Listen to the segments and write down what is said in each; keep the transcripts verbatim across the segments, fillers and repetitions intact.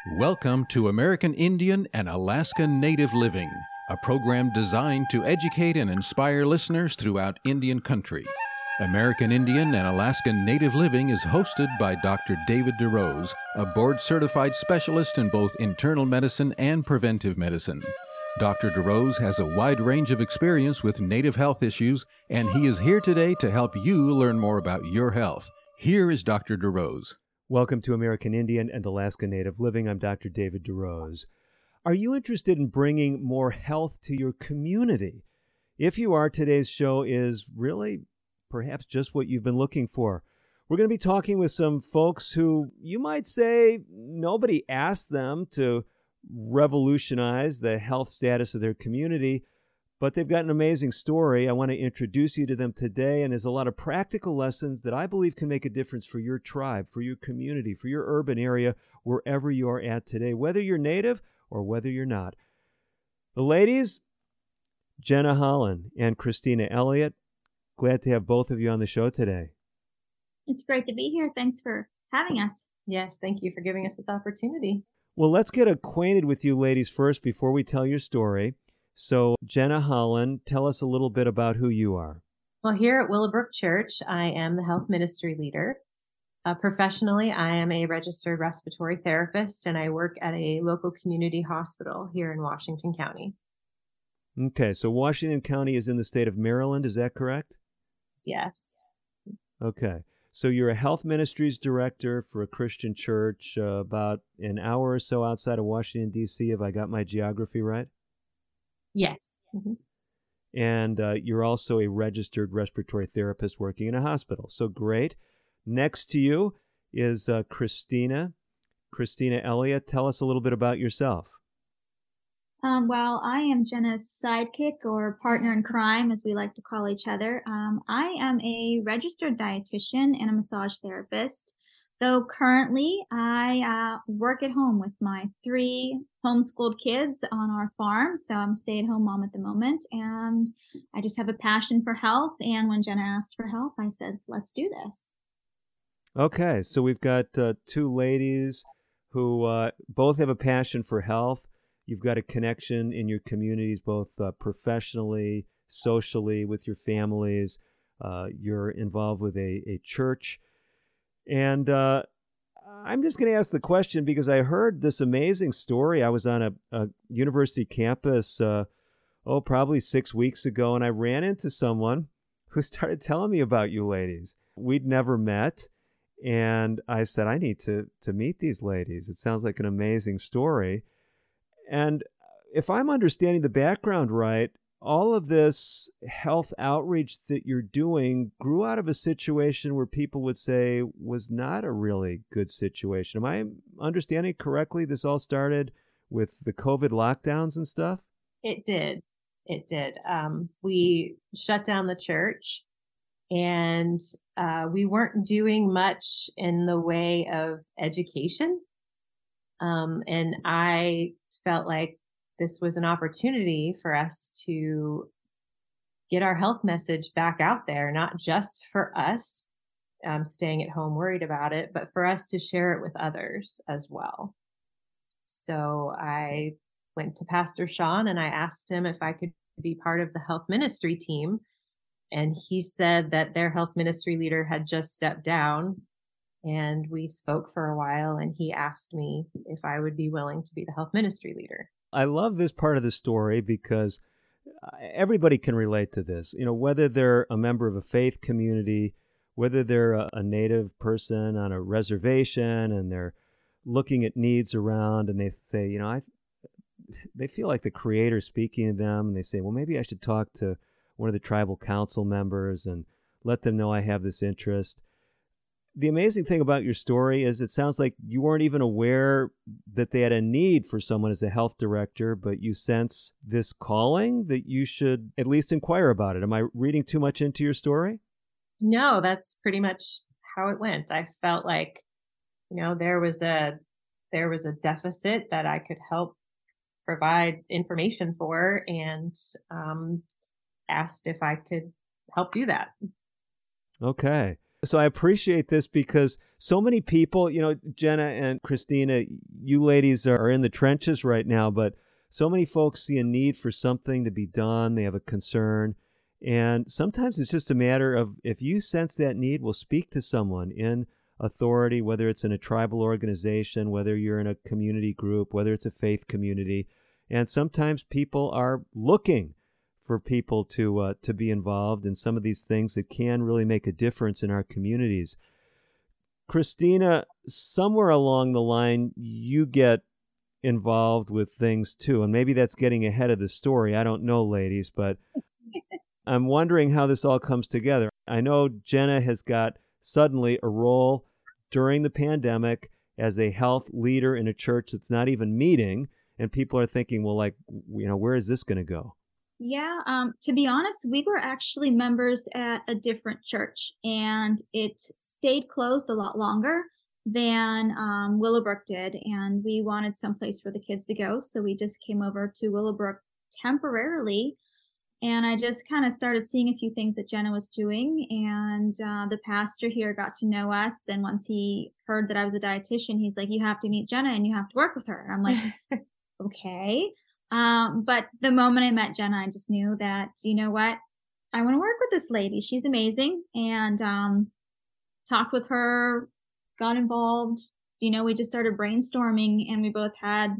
Welcome to American Indian and Alaska Native Living, a program designed to educate and inspire listeners throughout Indian country. American Indian and Alaska Native Living is hosted by Doctor David DeRose, a board-certified specialist in both internal medicine and preventive medicine. Doctor DeRose has a wide range of experience with Native health issues, and he is here today to help you learn more about your health. Here is Doctor DeRose. Welcome to American Indian and Alaska Native Living. I'm Doctor David DeRose. Are you interested in bringing more health to your community? If you are, today's show is really perhaps just what you've been looking for. We're going to be talking with some folks who you might say nobody asked them to revolutionize the health status of their community, but they've got an amazing story. I want to introduce you to them today, and there's a lot of practical lessons that I believe can make a difference for your tribe, for your community, for your urban area, wherever you are at today, whether you're Native or whether you're not. The ladies, Jenna Holland and Christina Elliott, glad to have both of you on the show today. It's great to be here. Thanks for having us. Yes, thank you for giving us this opportunity. Well, let's get acquainted with you ladies first before we tell your story. So, Jenna Holland, tell us a little bit about who you are. Well, here at Willowbrook Church, I am the health ministry leader. Uh, professionally, I am a registered respiratory therapist, and I work at a local community hospital here in Washington County. Okay, so Washington County is in the state of Maryland, is that correct? Yes. Okay, so you're a health ministries director for a Christian church uh, about an hour or so outside of Washington, D C, if I got my geography right? Yes. Mm-hmm. And uh, you're also a registered respiratory therapist working in a hospital. So great. Next to you is uh, Christina. Christina Elliott, tell us a little bit about yourself. Um, well, I am Jenna's sidekick or partner in crime, as we like to call each other. Um, I am a registered dietitian and a massage therapist, though currently I uh, work at home with my three homeschooled kids on our farm. So I'm a stay-at-home mom at the moment, and I just have a passion for health. And when Jenna asked for help, I said, let's do this. Okay, so we've got uh, two ladies who uh, both have a passion for health. You've got a connection in your communities, both uh, professionally, socially, with your families. Uh, you're involved with a, a church. And uh, I'm just going to ask the question because I heard this amazing story. I was on a, a university campus, uh, oh, probably six weeks ago, and I ran into someone who started telling me about you ladies. We'd never met, and I said, I need to, to meet these ladies. It sounds like an amazing story. And if I'm understanding the background right, all of this health outreach that you're doing grew out of a situation where people would say was not a really good situation. Am I understanding correctly? This all started with the COVID lockdowns and stuff? It did. It did. Um, we shut down the church, and uh, we weren't doing much in the way of education. Um, and I felt like this was an opportunity for us to get our health message back out there, not just for us um, staying at home worried about it, but for us to share it with others as well. So I went to Pastor Sean and I asked him if I could be part of the health ministry team. And he said that their health ministry leader had just stepped down. And we spoke for a while, and he asked me if I would be willing to be the health ministry leader. I love this part of the story because everybody can relate to this. You know, whether they're a member of a faith community, whether they're a, a Native person on a reservation and they're looking at needs around and they say, you know, I, they feel like the Creator's speaking to them, and they say, well, maybe I should talk to one of the tribal council members and let them know I have this interest. The amazing thing about your story is it sounds like you weren't even aware that they had a need for someone as a health director, but you sense this calling that you should at least inquire about it. Am I reading too much into your story? No, that's pretty much how it went. I felt like, you know, there was a there was a deficit that I could help provide information for, and um, asked if I could help do that. Okay. So I appreciate this because so many people, you know, Jenna and Christina, you ladies are in the trenches right now, but so many folks see a need for something to be done. They have a concern. And sometimes it's just a matter of, if you sense that need, we'll speak to someone in authority, whether it's in a tribal organization, whether you're in a community group, whether it's a faith community. And sometimes people are looking for people to uh, to be involved in some of these things that can really make a difference in our communities. Christina, somewhere along the line, you get involved with things too, and maybe that's getting ahead of the story. I don't know, ladies, but I'm wondering how this all comes together. I know Jenna has got suddenly a role during the pandemic as a health leader in a church that's not even meeting, and people are thinking, well, like, you know, where is this going to go? Yeah, um, to be honest, we were actually members at a different church, and it stayed closed a lot longer than um, Willowbrook did, and we wanted someplace for the kids to go, so we just came over to Willowbrook temporarily, and I just kind of started seeing a few things that Jenna was doing, and uh, the pastor here got to know us, and once he heard that I was a dietitian, he's like, you have to meet Jenna, and you have to work with her, and I'm like, okay. Um, but the moment I met Jenna, I just knew that, you know what, I want to work with this lady. She's amazing. And, um, talked with her, got involved, you know, we just started brainstorming, and we both had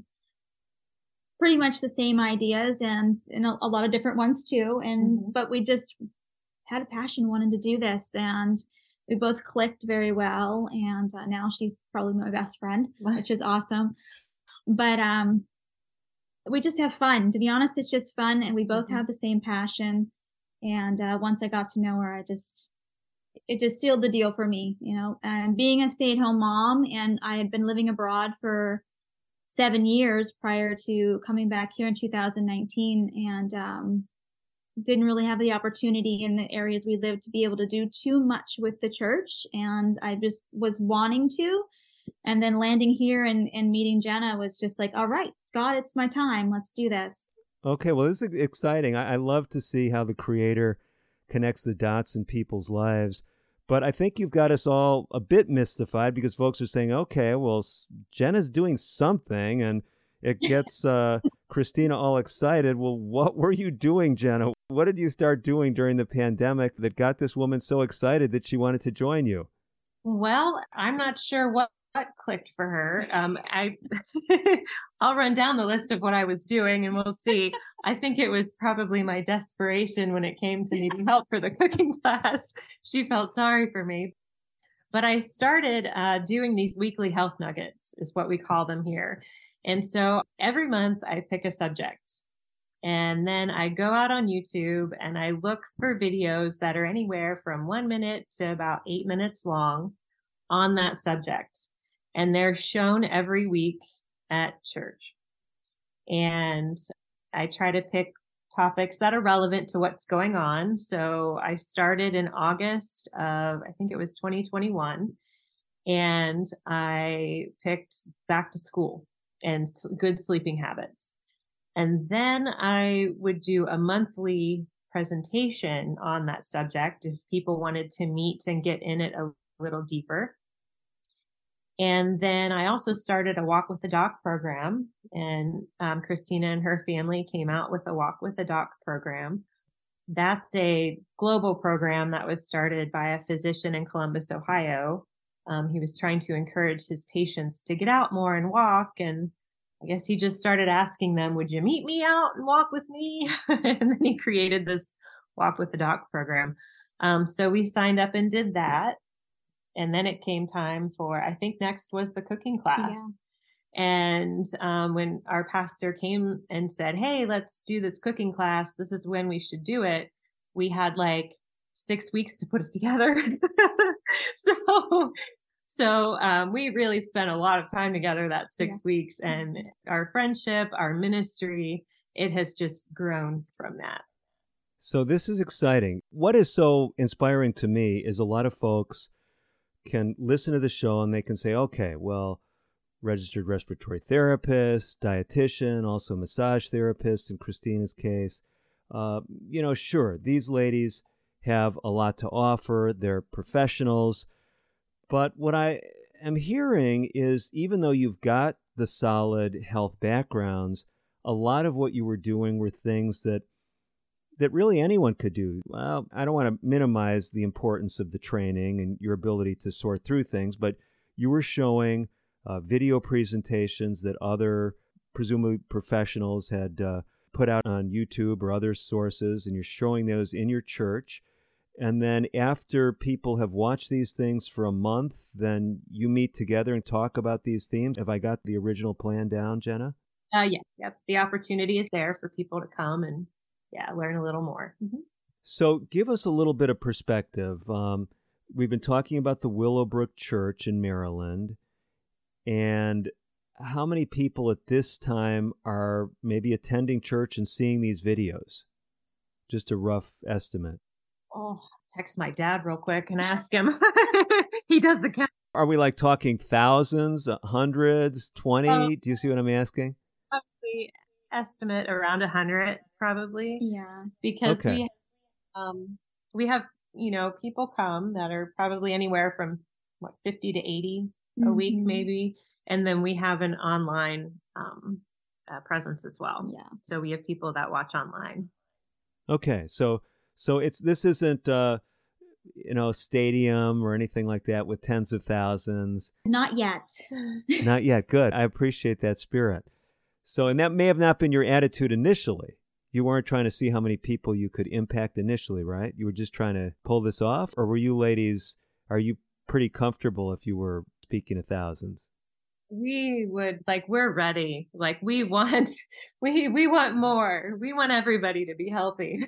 pretty much the same ideas, and, and a, a lot of different ones too. And, mm-hmm. but we just had a passion, wanted to do this, and we both clicked very well. And uh, now she's probably my best friend, which is awesome. But, um, we just have fun. To be honest, it's just fun, and we both mm-hmm. have the same passion. And uh, once I got to know her, I just, it just sealed the deal for me, you know. And being a stay-at-home mom, and I had been living abroad for seven years prior to coming back here in two thousand nineteen, and um, didn't really have the opportunity in the areas we lived to be able to do too much with the church. And I just was wanting to. And then landing here and, and meeting Jenna was just like, all right, God, it's my time. Let's do this. Okay, well, this is exciting. I, I love to see how the Creator connects the dots in people's lives. But I think you've got us all a bit mystified, because folks are saying, okay, well, Jenna's doing something, and it gets uh, Christina all excited. Well, what were you doing, Jenna? What did you start doing during the pandemic that got this woman so excited that she wanted to join you? Well, I'm not sure what What clicked for her. Um, I, I'll run down the list of what I was doing, and we'll see. I think it was probably my desperation when it came to needing help for the cooking class. She felt sorry for me. But I started uh, doing these weekly health nuggets, is what we call them here. And so every month I pick a subject, and then I go out on YouTube and I look for videos that are anywhere from one minute to about eight minutes long on that subject. And they're shown every week at church. And I try to pick topics that are relevant to what's going on. So I started in August of, I think it was twenty twenty-one, and I picked back to school and good sleeping habits. And then I would do a monthly presentation on that subject if people wanted to meet and get in it a little deeper. And then I also started a Walk with the Doc program, and um, Christina and her family came out with a Walk with the Doc program. That's a global program that was started by a physician in Columbus, Ohio. Um, he was trying to encourage his patients to get out more and walk. And I guess he just started asking them, would you meet me out and walk with me? And then he created this Walk with the Doc program. Um, so we signed up and did that. And then it came time for, I think next was the cooking class. Yeah. And um, when our pastor came and said, hey, let's do this cooking class, this is when we should do it, we had like six weeks to put it together. so so um, we really spent a lot of time together that six yeah. weeks. And our friendship, our ministry, it has just grown from that. So this is exciting. What is so inspiring to me is a lot of folks can listen to the show and they can say, okay, well, registered respiratory therapist, dietitian, also massage therapist in Christina's case. Uh, you know, sure, these ladies have a lot to offer. They're professionals. But what I am hearing is even though you've got the solid health backgrounds, a lot of what you were doing were things that that really anyone could do. Well, I don't want to minimize the importance of the training and your ability to sort through things, but you were showing uh, video presentations that other, presumably professionals, had uh, put out on YouTube or other sources, and you're showing those in your church. And then after people have watched these things for a month, then you meet together and talk about these themes. Have I got the original plan down, Jenna? Uh, yeah, yep. The opportunity is there for people to come and, yeah, learn a little more. Mm-hmm. So give us a little bit of perspective. Um, we've been talking about the Willowbrook Church in Maryland, and how many people at this time are maybe attending church and seeing these videos? Just a rough estimate. Oh, text my dad real quick and ask him. He does the count. Are we like talking thousands, hundreds, twenty? Uh, Do you see what I'm asking? Probably estimate around a hundred, probably. Yeah. Because Okay. we, um, we have, you know, people come that are probably anywhere from what fifty to eighty a week, Mhm. maybe, and then we have an online um, uh, presence as well. Yeah. So we have people that watch online. Okay, so so it's this isn't uh, you know, a stadium or anything like that with tens of thousands. Not yet. Not yet. Good. I appreciate that spirit. So, and that may have not been your attitude initially. You weren't trying to see how many people you could impact initially, right? You were just trying to pull this off? Or were you ladies, are you pretty comfortable if you were speaking to thousands? We would like we're ready. Like we want we we want more. We want everybody to be healthy.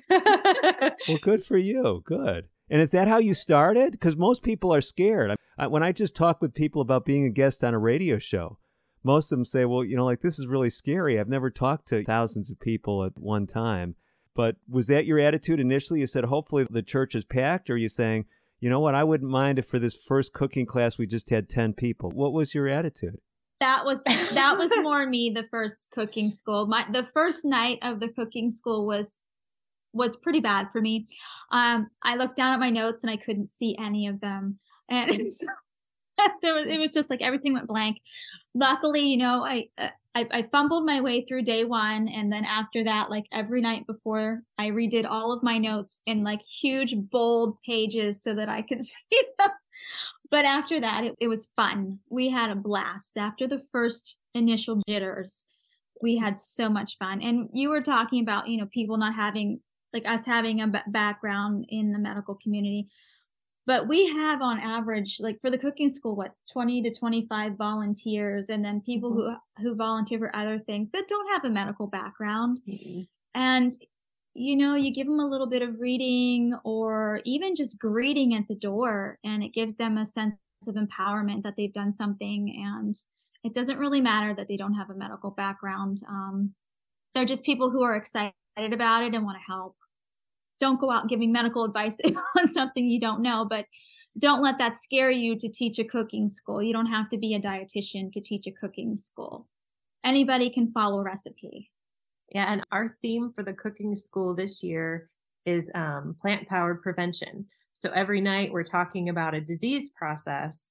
Well, good for you. Good. And is that how you started? Because most people are scared. I, when I just talk with people about being a guest on a radio show, most of them say, well, you know, like, this is really scary. I've never talked to thousands of people at one time. But was that your attitude initially? You said, hopefully the church is packed? Or are you saying, you know what, I wouldn't mind if for this first cooking class we just had ten people? What was your attitude? That was that was more me, the first cooking school. My the first night of the cooking school was was pretty bad for me. Um, I looked down at my notes and I couldn't see any of them. And it was, there was, it was just like everything went blank. Luckily, you know, I, uh, I I fumbled my way through day one. And then after that, like every night before, I redid all of my notes in like huge, bold pages so that I could see them. But after that, it, it was fun. We had a blast. After the first initial jitters, we had so much fun. And you were talking about, you know, people not having, like us having a b- background in the medical community. But we have on average, like for the cooking school, what, twenty to twenty-five volunteers, and then people mm-hmm. who who volunteer for other things that don't have a medical background. Mm-hmm. And, you know, you give them a little bit of reading or even just greeting at the door, and it gives them a sense of empowerment that they've done something. And it doesn't really matter that they don't have a medical background. Um, they're just people who are excited about it and want to help. Don't go out giving medical advice on something you don't know, but don't let that scare you to teach a cooking school. You don't have to be a dietitian to teach a cooking school. Anybody can follow a recipe. Yeah, and our theme for the cooking school this year is um, plant-powered prevention. So every night we're talking about a disease process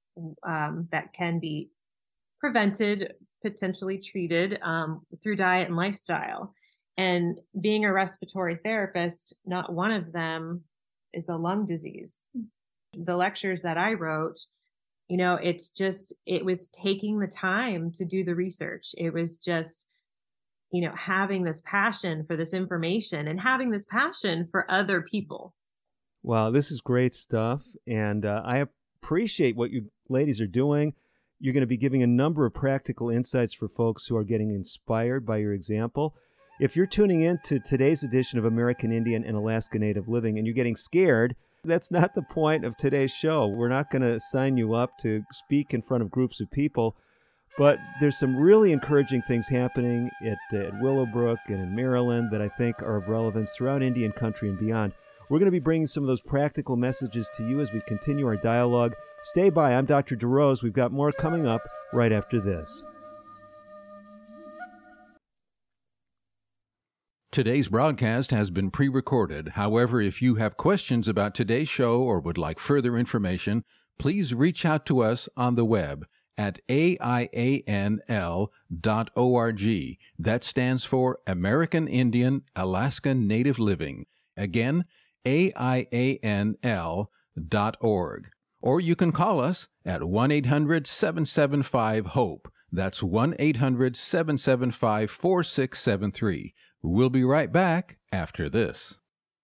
um, that can be prevented, potentially treated um, through diet and lifestyle. And being a respiratory therapist, not one of them is a lung disease. The lectures that I wrote, you know, it's just, it was taking the time to do the research. It was just, you know, having this passion for this information and having this passion for other people. Wow, this is great stuff. And uh, I appreciate what you ladies are doing. You're going to be giving a number of practical insights for folks who are getting inspired by your example. If you're tuning in to today's edition of American Indian and Alaska Native Living and you're getting scared, that's not the point of today's show. We're not going to sign you up to speak in front of groups of people, but there's some really encouraging things happening at, uh, at Willowbrook and in Maryland that I think are of relevance throughout Indian country and beyond. We're going to be bringing some of those practical messages to you as we continue our dialogue. Stay by. I'm Doctor DeRose. We've got more coming up right after this. Today's broadcast has been pre-recorded. However, if you have questions about today's show or would like further information, please reach out to us on the web at A I A N L dot org. That stands for American Indian Alaska Native Living. Again, A I A N L dot org. Or you can call us at one eight hundred seven seven five HOPE. That's one eight hundred seven seven five four six seven three. We'll be right back after this.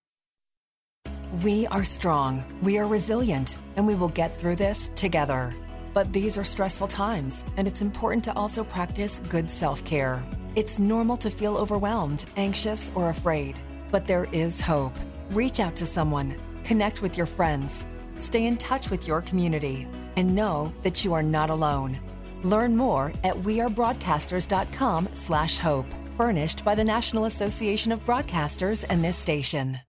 We are strong, we are resilient, and we will get through this together. But these are stressful times, and it's important to also practice good self-care. It's normal to feel overwhelmed, anxious, or afraid, but there is hope. Reach out to someone, connect with your friends, stay in touch with your community, and know that you are not alone. Learn more at wearebroadcasters.com slash hope. Furnished by the National Association of Broadcasters and this station.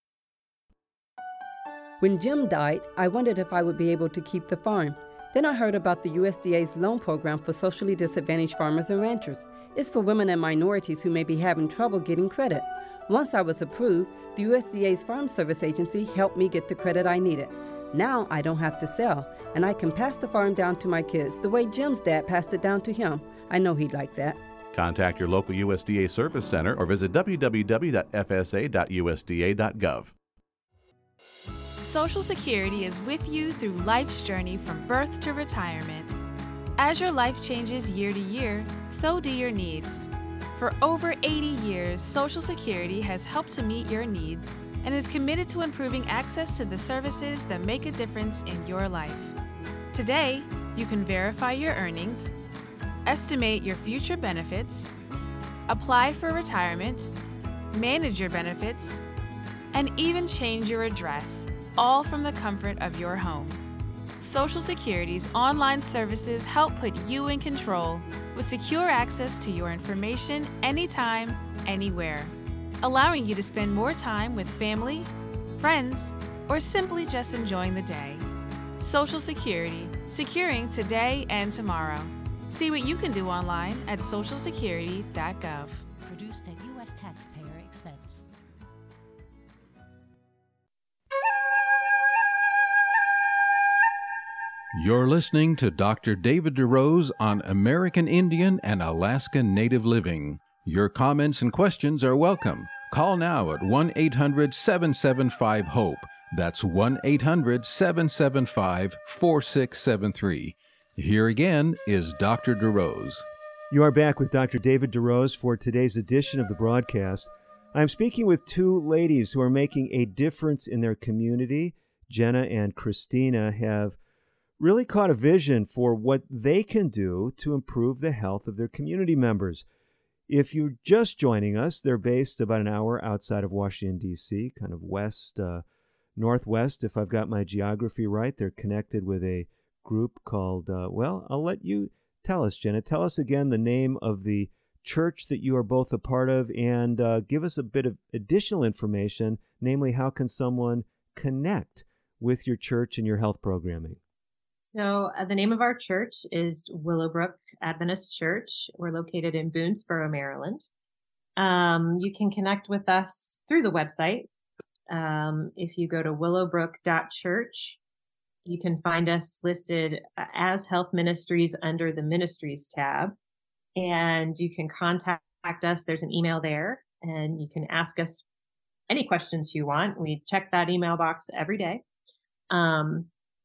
When Jim died, I wondered if I would be able to keep the farm. Then I heard about the U S D A's loan program for socially disadvantaged farmers and ranchers. It's for women and minorities who may be having trouble getting credit. Once I was approved, the U S D A's Farm Service Agency helped me get the credit I needed. Now I don't have to sell, and I can pass the farm down to my kids the way Jim's dad passed it down to him. I know he'd like that. Contact your local U S D A Service Center or visit w w w dot f s a dot u s d a dot gov. Social Security is with you through life's journey from birth to retirement. As your life changes year to year, so do your needs. For over eighty years, Social Security has helped to meet your needs and is committed to improving access to the services that make a difference in your life. Today, you can verify your earnings, estimate your future benefits, apply for retirement, manage your benefits, and even change your address, all from the comfort of your home. Social Security's online services help put you in control with secure access to your information anytime, anywhere, allowing you to spend more time with family, friends, or simply just enjoying the day. Social Security, securing today and tomorrow. See what you can do online at social security dot gov. Produced at U S taxpayer expense. You're listening to Doctor David DeRose on American Indian and Alaska Native Living. Your comments and questions are welcome. Call now at one eight hundred seven seven five HOPE. That's one eight hundred seven seven five four six seven three. Here again is Doctor DeRose. You are back with Doctor David DeRose for today's edition of the broadcast. I'm speaking with two ladies who are making a difference in their community. Jenna and Christina have really caught a vision for what they can do to improve the health of their community members. If you're just joining us, they're based about an hour outside of Washington, D C, kind of west, uh, northwest, if I've got my geography right. They're connected with a group called, uh, well, I'll let you tell us, Jenna. Tell us again the name of the church that you are both a part of, and uh, give us a bit of additional information, namely how can someone connect with your church and your health programming? So uh, the name of our church is Willowbrook Adventist Church. We're located in Boonesboro, Maryland. Um, you can connect with us through the website. Um, if you go to willowbrook dot church, you can find us listed as Health Ministries under the Ministries tab, and you can contact us. There's an email there, and you can ask us any questions you want. We check that email box every day. Um,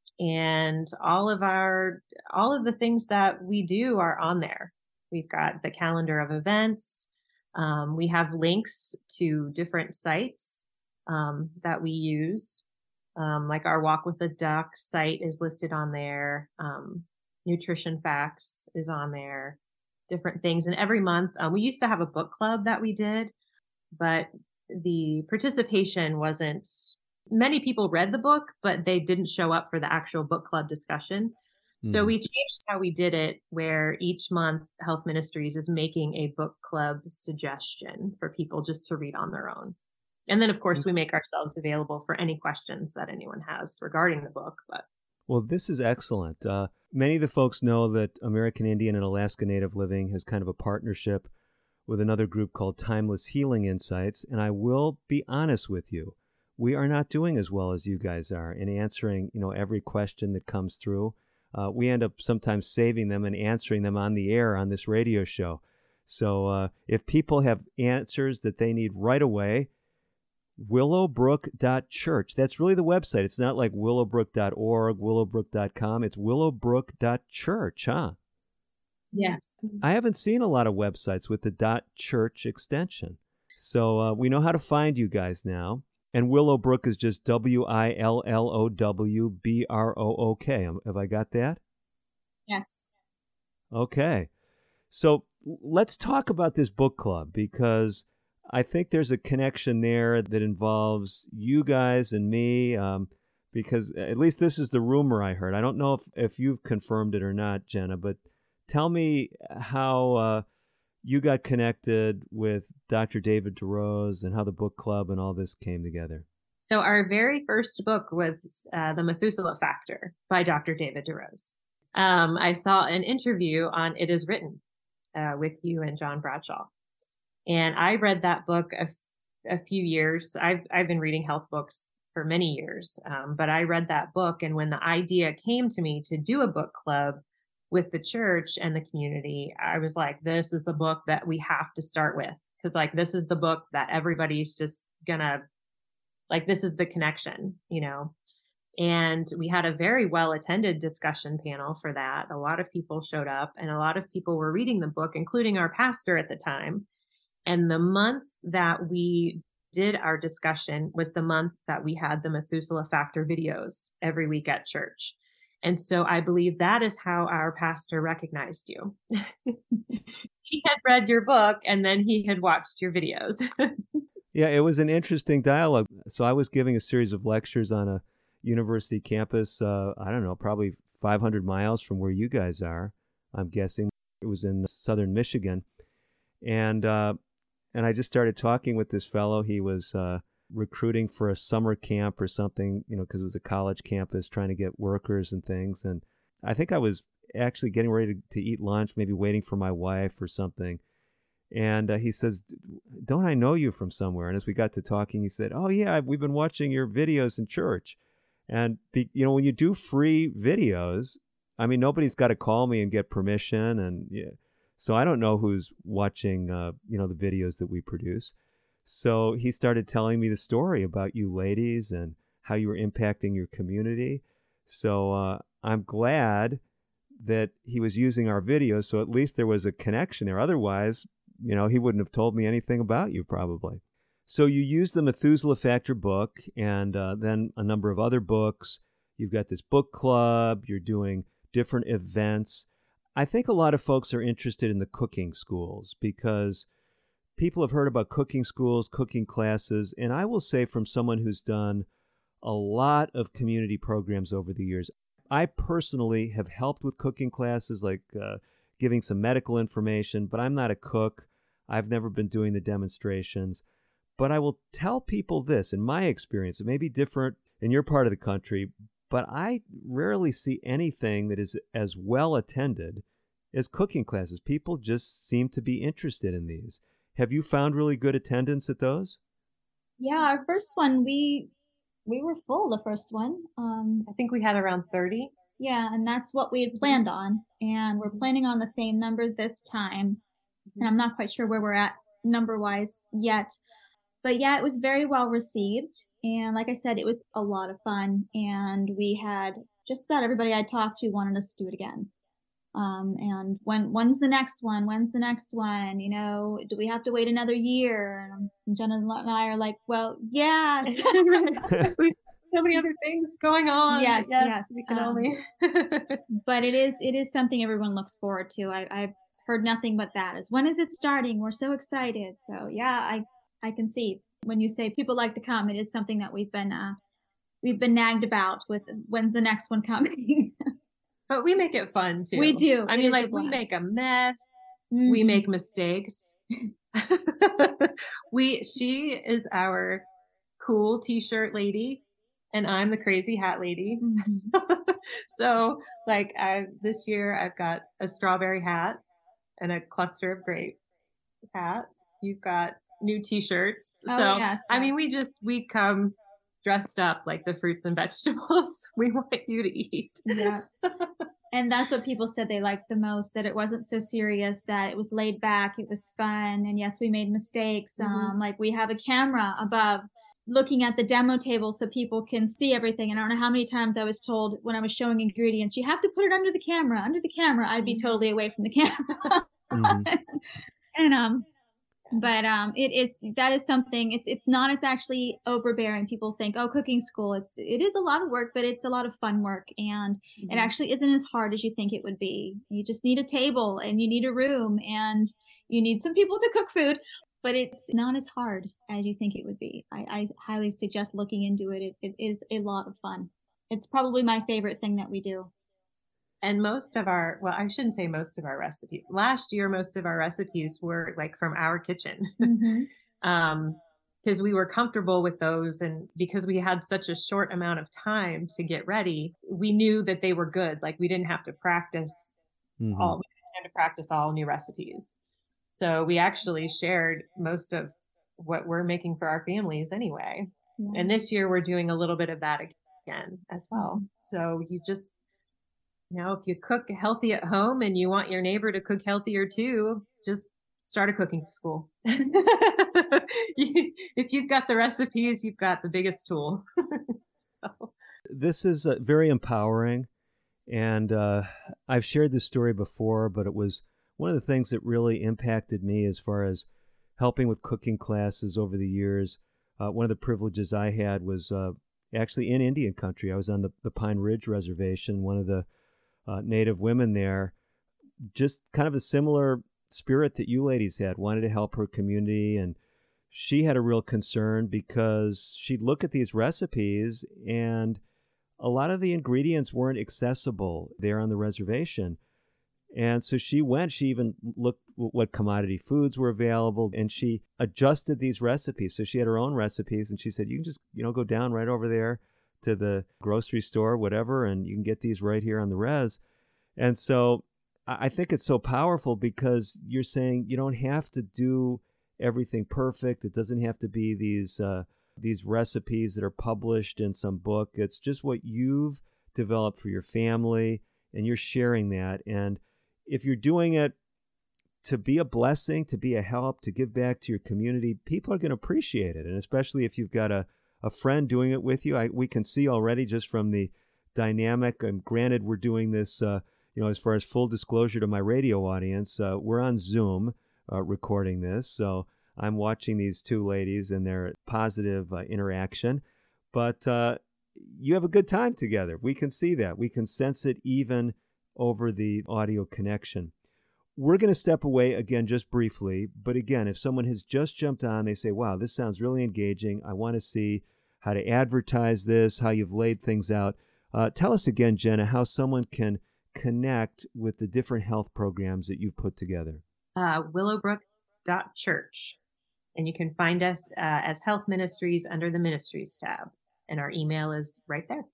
and all of our, all of the things that we do are on there. We've got the calendar of events. Um, we have links to different sites um, that we use. Um, like our Walk with a Duck site is listed on there. Um, Nutrition Facts is on there. Different things. And every month, um, we used to have a book club that we did, but the participation wasn't, many people read the book, but they didn't show up for the actual book club discussion. Mm. So we changed how we did it, where each month Health Ministries is making a book club suggestion for people just to read on their own. And then, of course, we make ourselves available for any questions that anyone has regarding the book. But well, this is excellent. Uh, many of the folks know that American Indian and Alaska Native Living has kind of a partnership with another group called Timeless Healing Insights. And I will be honest with you, we are not doing as well as you guys are in answering, you know, every question that comes through. Uh, we end up sometimes saving them and answering them on the air on this radio show. So uh, if people have answers that they need right away, willowbrook dot church. That's really the website. It's not like willowbrook dot org, willowbrook dot com. It's willowbrook dot church, huh? Yes. I haven't seen a lot of websites with the .church extension. So uh, we know how to find you guys now. And Willowbrook is just W I L L O W B R O O K. Have I got that? Yes. Okay. So let's talk about this book club, because I think there's a connection there that involves you guys and me, um, because at least this is the rumor I heard. I don't know if, if you've confirmed it or not, Jenna, but tell me how uh, you got connected with Doctor David DeRose and how the book club and all this came together. So our very first book was uh, The Methuselah Factor by Doctor David DeRose. Um, I saw an interview on It Is Written uh, with you and John Bradshaw. And I read that book a, a few years. I've, I've been reading health books for many years, um, but I read that book. And when the idea came to me to do a book club with the church and the community, I was like, this is the book that we have to start with. Because like, this is the book that everybody's just gonna, like, this is the connection, you know? And we had a very well attended discussion panel for that. A lot of people showed up and a lot of people were reading the book, including our pastor at the time. And the month that we did our discussion was the month that we had the Methuselah Factor videos every week at church. And so I believe that is how our pastor recognized you. He had read your book and then he had watched your videos. Yeah, it was an interesting dialogue. So I was giving a series of lectures on a university campus, uh, I don't know, probably five hundred miles from where you guys are, I'm guessing. It was in southern Michigan. And uh, and I just started talking with this fellow. He was uh, recruiting for a summer camp or something, you know, because it was a college campus trying to get workers and things. And I think I was actually getting ready to, to eat lunch, maybe waiting for my wife or something. And uh, he says, don't I know you from somewhere? And as we got to talking, he said, oh, yeah, we've been watching your videos in church. And, be, you know, when you do free videos, I mean, nobody's got to call me and get permission. And yeah, so I don't know who's watching, uh, you know, the videos that we produce. So he started telling me the story about you ladies and how you were impacting your community. So uh, I'm glad that he was using our videos. So at least there was a connection there. Otherwise, you know, he wouldn't have told me anything about you probably. So you used the Methuselah Factor book and uh, then a number of other books. You've got this book club. You're doing different events. I think a lot of folks are interested in the cooking schools because people have heard about cooking schools, cooking classes, and I will say from someone who's done a lot of community programs over the years, I personally have helped with cooking classes, like uh, giving some medical information, but I'm not a cook. I've never been doing the demonstrations. But I will tell people this, in my experience, it may be different in your part of the country, but I rarely see anything that is as well attended as cooking classes. People just seem to be interested in these. Have you found really good attendance at those? Yeah, our first one, we we were full the first one. Um, I think we had around thirty. Yeah, and that's what we had planned on. And we're planning on the same number this time. And I'm not quite sure where we're at number-wise yet. But yeah, it was very well received. And like I said, it was a lot of fun. And we had just about everybody I talked to wanted us to do it again. Um, and when, when's the next one? When's the next one? You know, do we have to wait another year? And Jenna and I are like, well, yes. So many other things going on. Yes, yes. yes. We can um, only. But it is, it is something everyone looks forward to. I, I've heard nothing but that is, when is it starting? We're so excited. So yeah, I, I can see when you say people like to come, it is something that we've been, uh, we've been nagged about with when's the next one coming. But we make it fun too. We do. I It mean, is a like we blast. make a mess. Mhm. We make mistakes. we, she is our cool t-shirt lady and I'm the crazy hat lady. Mhm. So like I, this year I've got a strawberry hat and a cluster of grape. Pat. You've got new t-shirts. Oh, so, yes, I mean, yes. we just, we come dressed up like the fruits and vegetables we want you to eat. Yeah. And that's what people said they liked the most, that it wasn't so serious, that it was laid back, it was fun. And yes, we made mistakes. Mhm. Um, like we have a camera above looking at the demo table so people can see everything. And I don't know how many times I was told when I was showing ingredients, you have to put it under the camera, under the camera. I'd be totally away from the camera. Mhm. And, um, but um, it is, that is something, it's it's not as actually overbearing. People think, oh, cooking school, it's it is a lot of work, but it's a lot of fun work, and Mhm. it actually isn't as hard as you think it would be. You just need a table and you need a room and you need some people to cook food, but it's not as hard as you think it would be. I, I highly suggest looking into it. it. It is a lot of fun. It's probably my favorite thing that we do. And most of our, well, I shouldn't say most of our recipes. Last year, most of our recipes were like from our kitchen. Mm-hmm. um, because we were comfortable with those. And because we had such a short amount of time to get ready, we knew that they were good. Like we didn't have to practice Mhm. all, we didn't have to practice all new recipes. So we actually shared most of what we're making for our families anyway. Yeah. And this year we're doing a little bit of that again as well. So you just, you know, if you cook healthy at home and you want your neighbor to cook healthier too, just start a cooking school. If you've got the recipes, you've got the biggest tool. So. This is uh, very empowering, and uh, I've shared this story before, but it was one of the things that really impacted me as far as helping with cooking classes over the years. Uh, one of the privileges I had was uh, actually in Indian country. I was on the, the Pine Ridge Reservation. One of the uh, Native women there, just kind of a similar spirit that you ladies had, wanted to help her community, and she had a real concern because she'd look at these recipes and a lot of the ingredients weren't accessible there on the reservation. And so she went, she even looked what commodity foods were available, and she adjusted these recipes. So she had her own recipes, and she said, you can just, you know, go down right over there to the grocery store, whatever, and you can get these right here on the res. And so I think it's so powerful because you're saying you don't have to do everything perfect. It doesn't have to be these uh, these recipes that are published in some book. It's just what you've developed for your family, and you're sharing that. And if you're doing it to be a blessing, to be a help, to give back to your community, people are going to appreciate it. And especially if you've got a, a friend doing it with you, I, we can see already just from the dynamic, and granted we're doing this, uh, you know, as far as full disclosure to my radio audience, uh, we're on Zoom uh, recording this. So I'm watching these two ladies and their positive uh, interaction. But uh, you have a good time together. We can see that. We can sense it even over the audio connection. We're going to step away again just briefly. But again, if someone has just jumped on, they say, wow, this sounds really engaging. I want to see how to advertise this, how you've laid things out. Uh, tell us again, Jenna, how someone can connect with the different health programs that you've put together. Uh, willowbrook dot church. And you can find us uh, as Health Ministries under the Ministries tab. And our email is right there.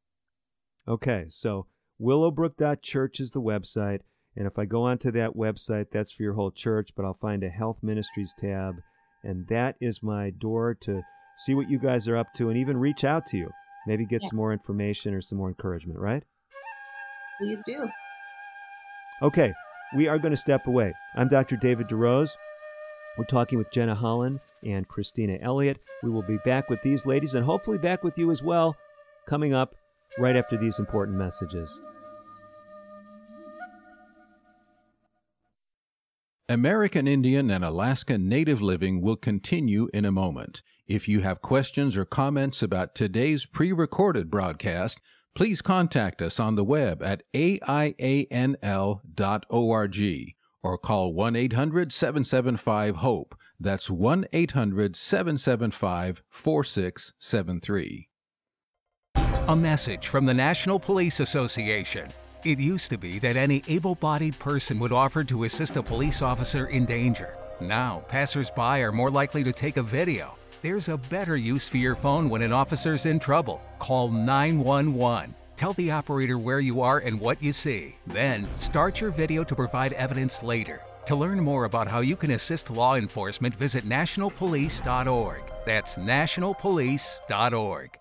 Okay, so willowbrook dot church is the website. And if I go onto that website, that's for your whole church, but I'll find a Health Ministries tab. And that is my door to see what you guys are up to and even reach out to you. Maybe get Yeah. some more information or some more encouragement, right? Please do. Okay, we are going to step away. I'm Doctor David DeRose. We're talking with Jenna Holland and Christina Elliott. We will be back with these ladies and hopefully back with you as well, coming up right after these important messages. American Indian and Alaska Native Living will continue in a moment. If you have questions or comments about today's pre-recorded broadcast, please contact us on the web at A I A N L dot org or call one eight hundred seven seven five HOPE. That's one eight hundred seven seven five four six seven three. A message from the National Police Association. It used to be that any able-bodied person would offer to assist a police officer in danger. Now, passers-by are more likely to take a video. There's a better use for your phone when an officer's in trouble. Call nine one one. Tell the operator where you are and what you see. Then, start your video to provide evidence later. To learn more about how you can assist law enforcement, visit national police dot org. That's national police dot org.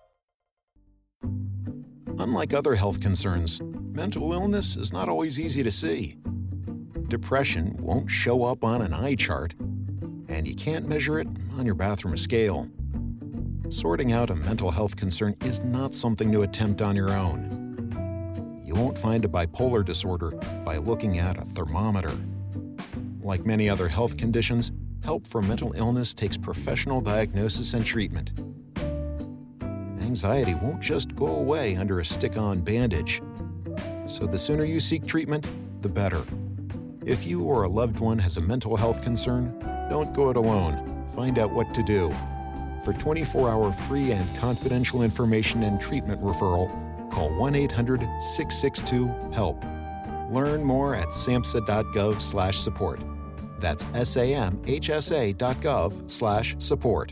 Unlike other health concerns, mental illness is not always easy to see. Depression won't show up on an eye chart, and you can't measure it on your bathroom scale. Sorting out a mental health concern is not something to attempt on your own. You won't find a bipolar disorder by looking at a thermometer. Like many other health conditions, help for mental illness takes professional diagnosis and treatment. Anxiety won't just go away under a stick-on bandage. So the sooner you seek treatment, the better. If you or a loved one has a mental health concern, don't go it alone. Find out what to do. For twenty-four hour free and confidential information and treatment referral, call one eight hundred six six two HELP. Learn more at samhsa dot gov slash support. That's samhsa dot gov slash support.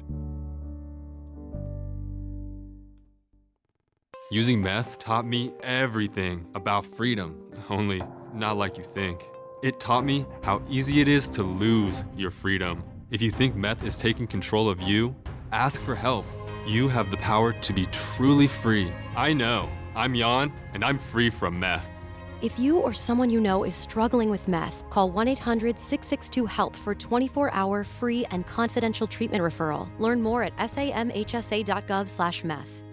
Using meth taught me everything about freedom, only not like you think. It taught me how easy it is to lose your freedom. If you think meth is taking control of you, ask for help. You have the power to be truly free. I know. I'm Jan, and I'm free from meth. If you or someone you know is struggling with meth, call one eight hundred six six two HELP for twenty-four hour free and confidential treatment referral. Learn more at samhsa dot gov slash meth.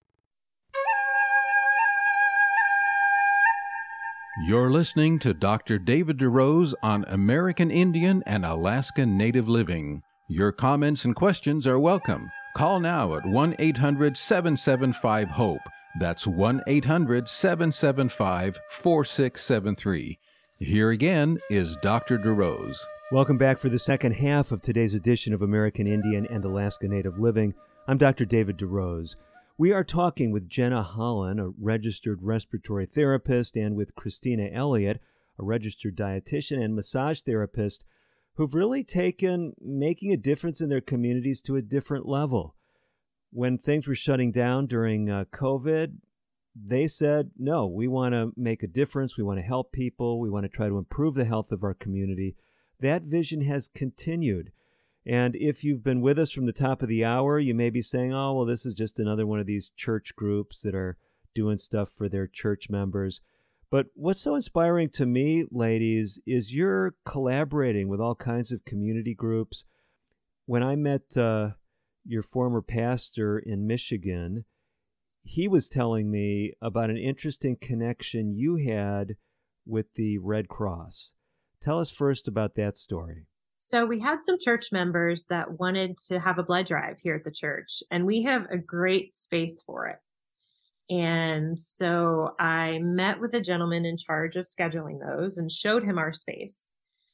You're listening to Doctor David DeRose on American Indian and Alaska Native Living. Your comments and questions are welcome. Call now at one eight hundred seven seven five HOPE. That's one eight hundred seven seven five four six seven three. Here again is Doctor DeRose. Welcome back for the second half of today's edition of American Indian and Alaska Native Living. I'm Doctor David DeRose. We are talking with Jenna Holland, a registered respiratory therapist, and with Christina Elliott, a registered dietitian and massage therapist, who've really taken making a difference in their communities to a different level. When things were shutting down during uh, COVID, they said, no, we want to make a difference. We want to help people. We want to try to improve the health of our community. That vision has continued. And if you've been with us from the top of the hour, you may be saying, oh, well, this is just another one of these church groups that are doing stuff for their church members. But what's so inspiring to me, ladies, is you're collaborating with all kinds of community groups. When I met uh, your former pastor in Michigan, he was telling me about an interesting connection you had with the Red Cross. Tell us first about that story. So we had some church members that wanted to have a blood drive here at the church, and we have a great space for it. And so I met with a gentleman in charge of scheduling those and showed him our space.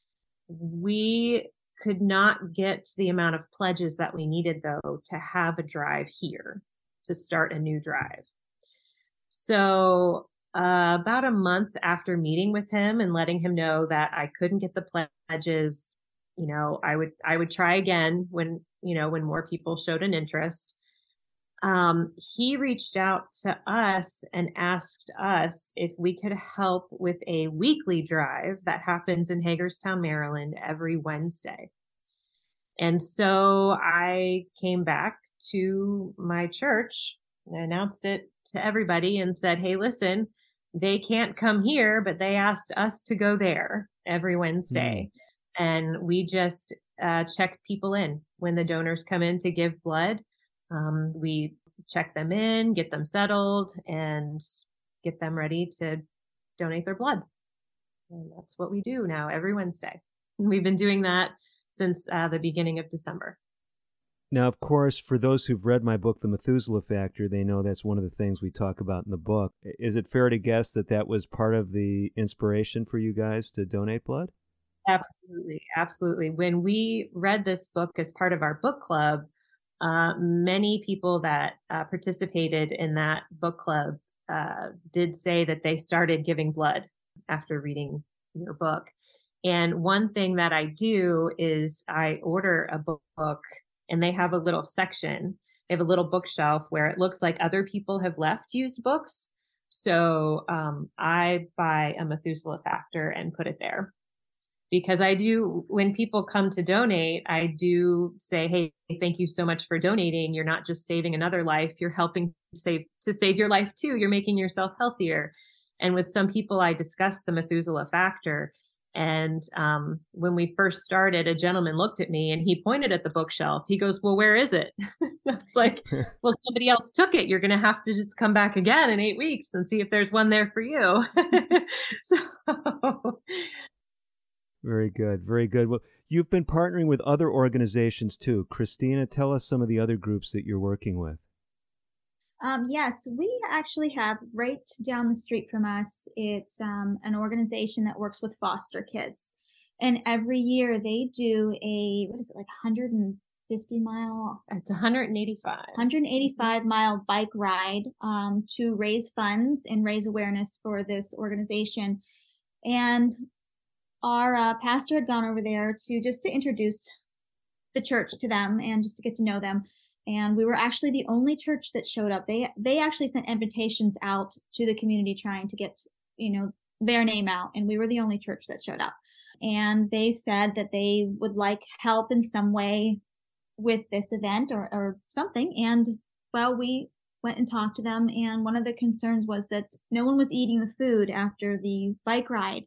We could not get the amount of pledges that we needed, though, to have a drive here, to start a new drive. So uh, about a month after meeting with him and letting him know that I couldn't get the pledges, you know, I would, I would try again when, you know, when more people showed an interest. Um, he reached out to us and asked us if we could help with a weekly drive that happens in Hagerstown, Maryland, every Wednesday. And so I came back to my church and announced it to everybody and said, hey, listen, they can't come here, but they asked us to go there every Wednesday. Mm. And we just uh, check people in when the donors come in to give blood. Um, we check them in, get them settled, and get them ready to donate their blood. And that's what we do now every Wednesday. And we've been doing that since uh, the beginning of December. Now, of course, for those who've read my book, The Methuselah Factor, they know that's one of the things we talk about in the book. Is it fair to guess that that was part of the inspiration for you guys to donate blood? Absolutely. Absolutely. When we read this book as part of our book club, uh, many people that uh, participated in that book club uh, did say that they started giving blood after reading your book. And one thing that I do is I order a book, and they have a little section. They have a little bookshelf where it looks like other people have left used books. So um, I buy a Methuselah Factor and put it there. because I do, when people come to donate, I do say, hey, thank you so much for donating. You're not just saving another life, you're helping save to save your life too. You're making yourself healthier. And with some people, I discussed the Methuselah factor. And um, when we first started, a gentleman looked at me and he pointed at the bookshelf. He goes, well, where is it? I was like, well, somebody else took it. You're going to have to just come back again in eight weeks and see if there's one there for you. So very good. Very good. Well, you've been partnering with other organizations too. Christina, tell us some of the other groups that you're working with. Um, yes, we actually have right down the street from us. It's um, an organization that works with foster kids. And every year they do a, what is it, like one hundred fifty mile? It's one hundred eighty-five. one hundred eighty-five mile bike ride um, to raise funds and raise awareness for this organization. And our uh, pastor had gone over there to just to introduce the church to them and just to get to know them. And we were actually the only church that showed up. They they actually sent invitations out to the community trying to get, you know, their name out. And we were the only church that showed up. And they said that they would like help in some way with this event or, or something. And well, we went and talked to them. And one of the concerns was that no one was eating the food after the bike ride.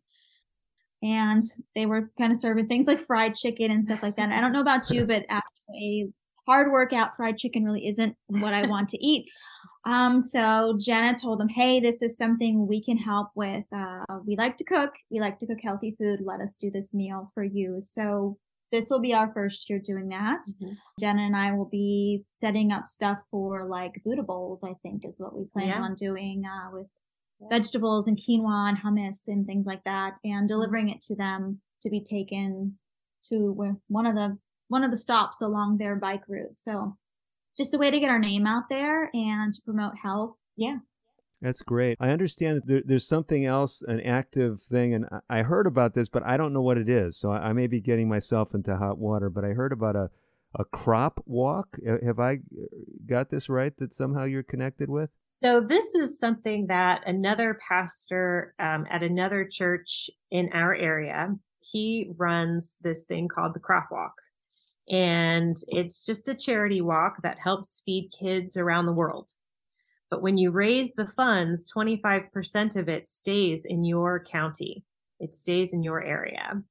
And they were kind of serving things like fried chicken and stuff like that. And I don't know about you, but after a hard workout, fried chicken really isn't what I want to eat. Um, so Jenna told them, hey, this is something we can help with. Uh, we like to cook. We like to cook healthy food. Let us do this meal for you. So this will be our first year doing that. Mm-hmm. Jenna and I will be setting up stuff for like Buddha bowls, I think is what we plan yeah. on doing uh, with yeah. vegetables and quinoa and hummus and things like that, and delivering it to them to be taken to where one of the one of the stops along their bike route. So just a way to get our name out there and to promote health. Yeah. That's great. I understand that there, there's something else, an active thing, and I heard about this, but I don't know what it is. So I, I may be getting myself into hot water, but I heard about a, a crop walk. Have I got this right, that somehow you're connected with? So this is something that another pastor um, at another church in our area, he runs this thing called the Crop Walk. And it's just a charity walk that helps feed kids around the world. But when you raise the funds, twenty-five percent of it stays in your county. It stays in your area.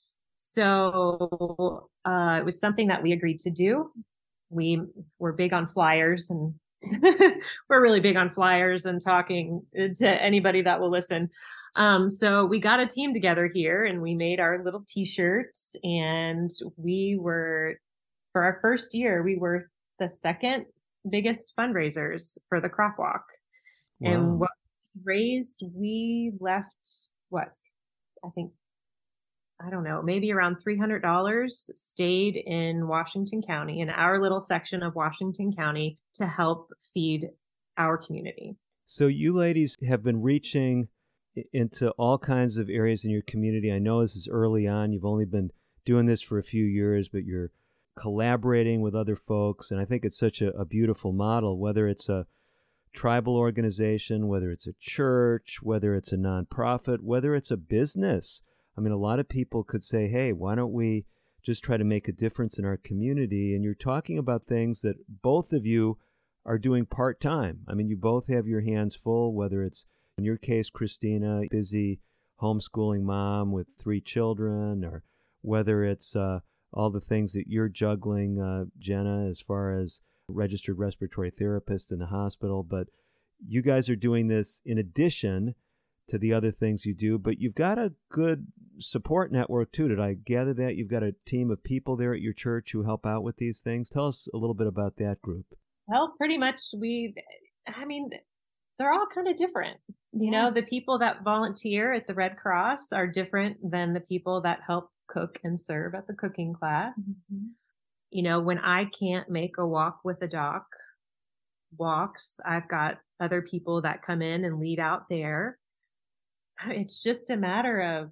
So uh, it was something that we agreed to do. We were big on flyers, and we're really big on flyers and talking to anybody that will listen. Um, so we got a team together here and we made our little t-shirts, and we were, for our first year, we were the second biggest fundraisers for the Crop Walk. Wow. And what we raised, we left, what, I think, I don't know, maybe around three hundred dollars stayed in Washington County, in our little section of Washington County, to help feed our community. So you ladies have been reaching into all kinds of areas in your community. I know this is early on. You've only been doing this for a few years, but you're collaborating with other folks. And I think it's such a, a beautiful model, whether it's a tribal organization, whether it's a church, whether it's a nonprofit, whether it's a business. I mean, a lot of people could say, hey, why don't we just try to make a difference in our community? And you're talking about things that both of you are doing part-time. I mean, you both have your hands full, whether it's, in your case, Christina, busy homeschooling mom with three children, or whether it's uh, all the things that you're juggling, uh, Jenna, as far as registered respiratory therapist in the hospital. But you guys are doing this in addition to the other things you do, but you've got a good support network too. Did I gather that? You've got a team of people there at your church who help out with these things. Tell us a little bit about that group. Well, pretty much we, I mean, they're all kind of different. You yeah. know, the people that volunteer at the Red Cross are different than the people that help cook and serve at the cooking class. Mm-hmm. You know, when I can't make a walk with a doc walks, I've got other people that come in and lead out there. It's just a matter of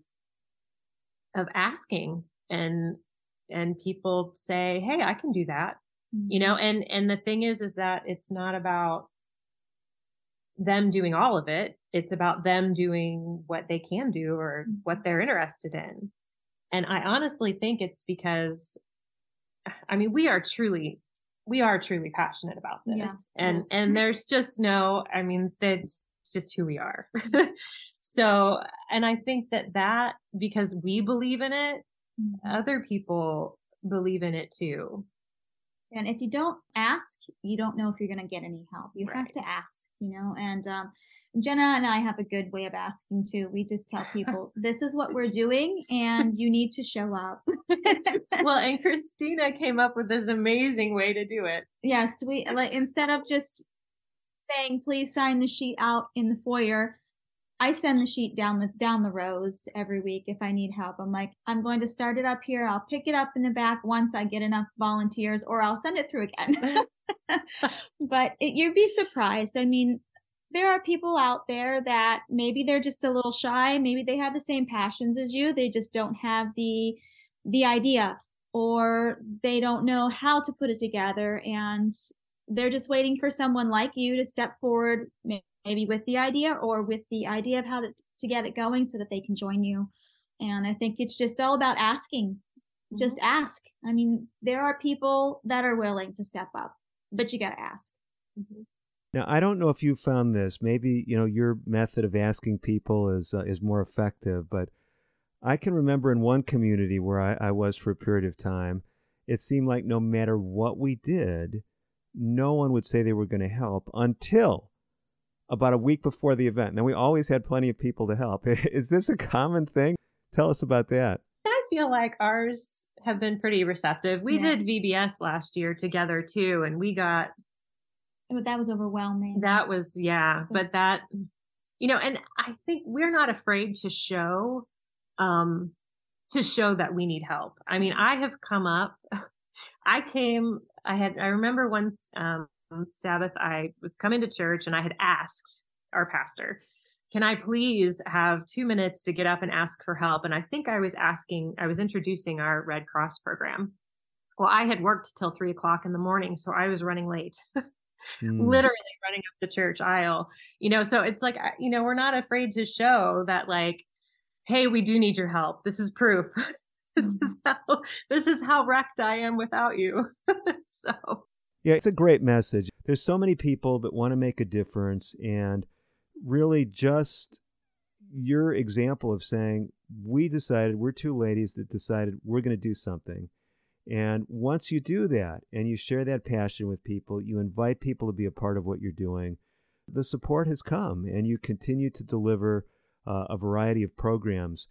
of asking, and and people say, hey, I can do that. Mm-hmm. You know, and and the thing is is that it's not about them doing all of it. It's about them doing what they can do or what they're interested in. And I honestly think it's because, I mean, we are truly, we are truly passionate about this. Yeah. And, Yeah. and there's just no, I mean, that's just who we are. So, and I think that that, because we believe in it, mm-hmm. other people believe in it too. And if you don't ask, you don't know if you're going to get any help. You Right. have to ask, you know, and, um, Jenna and I have a good way of asking too. We just tell people, this is what we're doing and you need to show up. Well, and Christina came up with this amazing way to do it. Yes. We like, instead of just saying, please sign the sheet out in the foyer, I send the sheet down the, down the rows every week if I need help. I'm like, I'm going to start it up here. I'll pick it up in the back once I get enough volunteers, or I'll send it through again. But it, you'd be surprised. I mean, there are people out there that maybe they're just a little shy. Maybe they have the same passions as you. They just don't have the, the idea, or they don't know how to put it together. And they're just waiting for someone like you to step forward, maybe with the idea or with the idea of how to, to get it going so that they can join you. And I think it's just all about asking. Mm-hmm. Just ask. I mean, there are people that are willing to step up, but you got to ask. Mm-hmm. Now, I don't know if you found this. Maybe, you know, your method of asking people is uh, is more effective, but I can remember in one community where I, I was for a period of time, it seemed like no matter what we did, no one would say they were going to help until about a week before the event. Now, we always had plenty of people to help. Is this a common thing? Tell us about that. I feel like ours have been pretty receptive. We Yeah. did V B S last year together too, and we got... But that was overwhelming. That was, yeah. But that, you know, and I think we're not afraid to show, um, to show that we need help. I mean, I have come up, I came, I had, I remember one um, Sabbath, I was coming to church and I had asked our pastor, can I please have two minutes to get up and ask for help? And I think I was asking, I was introducing our Red Cross program. Well, I had worked till three o'clock in the morning, so I was running late. Mm. Literally running up the church aisle, you know, so it's like, you know, we're not afraid to show that, like, hey, we do need your help. This is proof. This is how, this is how wrecked I am without you. So, yeah, it's a great message. There's so many people that want to make a difference, and really just your example of saying, we decided, we're two ladies that decided we're going to do something. And once you do that and you share that passion with people, you invite people to be a part of what you're doing, the support has come and you continue to deliver uh, a variety of programs.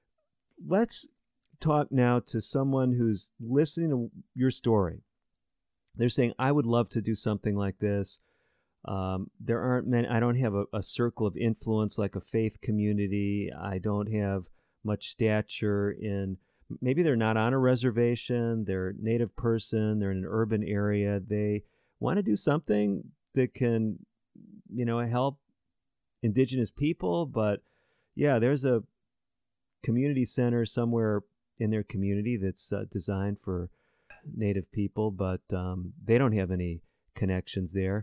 Let's talk now to someone who's listening to your story. They're saying, I would love to do something like this. Um, there aren't many, I don't have a, a circle of influence like a faith community. I don't have much stature in... Maybe they're not on a reservation, they're a native person, they're in an urban area. They want to do something that can, you know, help indigenous people. But yeah, there's a community center somewhere in their community that's uh, designed for native people, but um, they don't have any connections there.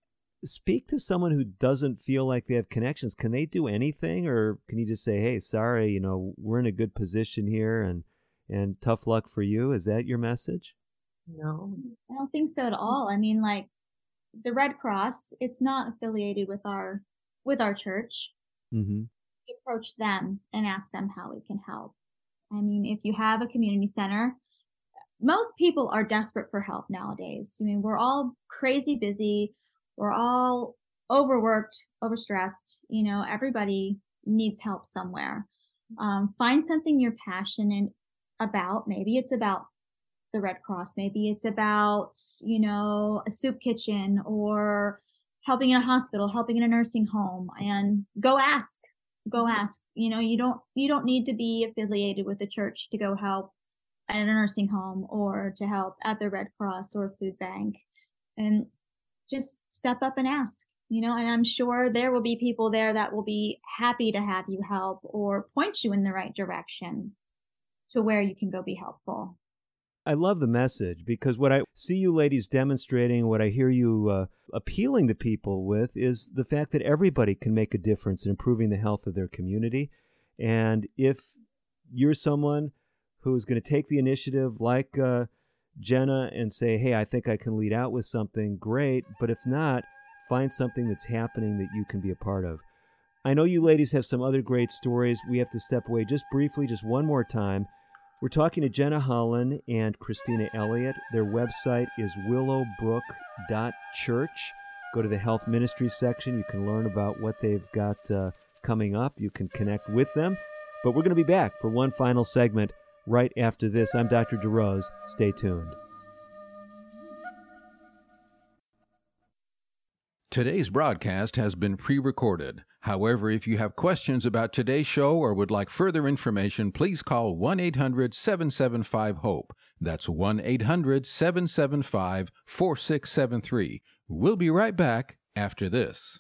Speak to someone who doesn't feel like they have connections. Can they do anything, or can you just say, hey, sorry, you know, we're in a good position here and And tough luck for you? Is that your message? No, I don't think so at all. I mean, like the Red Cross, it's not affiliated with our with our church. Mm-hmm. Approach them and ask them how we can help. I mean, if you have a community center, most people are desperate for help nowadays. I mean, we're all crazy busy. We're all overworked, overstressed. You know, everybody needs help somewhere. Um, find something you're passionate about. Maybe it's about the Red Cross. Maybe it's about, you know, a soup kitchen or helping in a hospital, helping in a nursing home, and go ask, go ask, you know, you don't, you don't need to be affiliated with the church to go help at a nursing home or to help at the Red Cross or food bank, and just step up and ask, you know, and I'm sure there will be people there that will be happy to have you help or point you in the right direction to where you can go be helpful. I love the message, because what I see you ladies demonstrating, what I hear you uh, appealing to people with, is the fact that everybody can make a difference in improving the health of their community. And if you're someone who's going to take the initiative like uh, Jenna and say, hey, I think I can lead out with something, great. But if not, find something that's happening that you can be a part of. I know you ladies have some other great stories. We have to step away just briefly, just one more time. We're talking to Jenna Holland and Christina Elliott. Their website is willowbrook dot church. Go to the health ministry section. You can learn about what they've got uh, coming up. You can connect with them. But we're going to be back for one final segment right after this. I'm Doctor DeRose. Stay tuned. Today's broadcast has been pre-recorded. However, if you have questions about today's show or would like further information, please call one eight hundred seven seven five HOPE. That's one eight hundred seven seven five four six seven three. We'll be right back after this.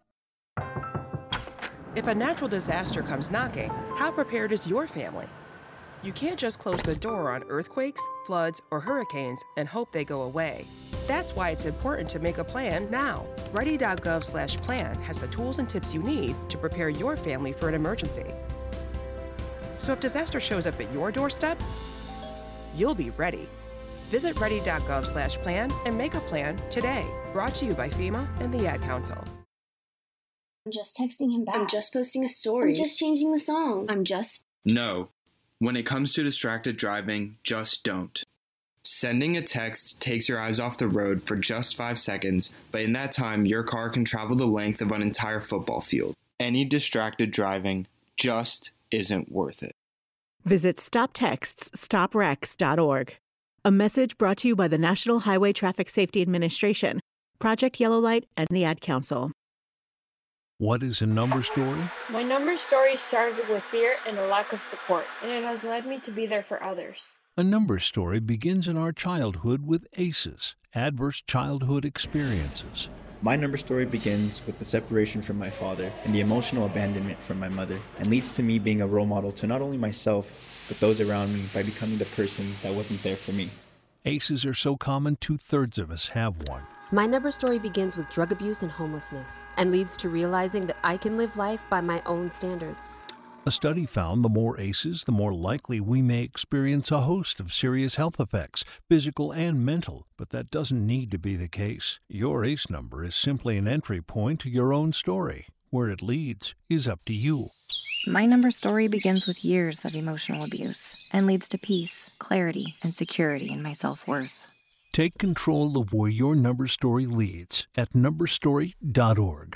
If a natural disaster comes knocking, how prepared is your family? You can't just close the door on earthquakes, floods, or hurricanes and hope they go away. That's why it's important to make a plan now. Ready dot gov slash plan has the tools and tips you need to prepare your family for an emergency. So if disaster shows up at your doorstep, you'll be ready. Visit ready dot gov slash plan and make a plan today. Brought to you by FEMA and the Ad Council. I'm just texting him back. I'm just posting a story. I'm just changing the song. I'm just... No. When it comes to distracted driving, just don't. Sending a text takes your eyes off the road for just five seconds, but in that time, your car can travel the length of an entire football field. Any distracted driving just isn't worth it. Visit stop texts stop wrecks dot org. A message brought to you by the National Highway Traffic Safety Administration, Project Yellow Light, and the Ad Council. What is a number story? My number story started with fear and a lack of support, and it has led me to be there for others. A number story begins in our childhood with A C Es, adverse childhood experiences. My number story begins with the separation from my father and the emotional abandonment from my mother, and leads to me being a role model to not only myself, but those around me by becoming the person that wasn't there for me. A C Es are so common, two-thirds of us have one. My number story begins with drug abuse and homelessness, and leads to realizing that I can live life by my own standards. A study found the more A C Es, the more likely we may experience a host of serious health effects, physical and mental, but that doesn't need to be the case. Your A C E number is simply an entry point to your own story. Where it leads is up to you. My number story begins with years of emotional abuse and leads to peace, clarity, and security in my self-worth. Take control of where your number story leads at number story dot org.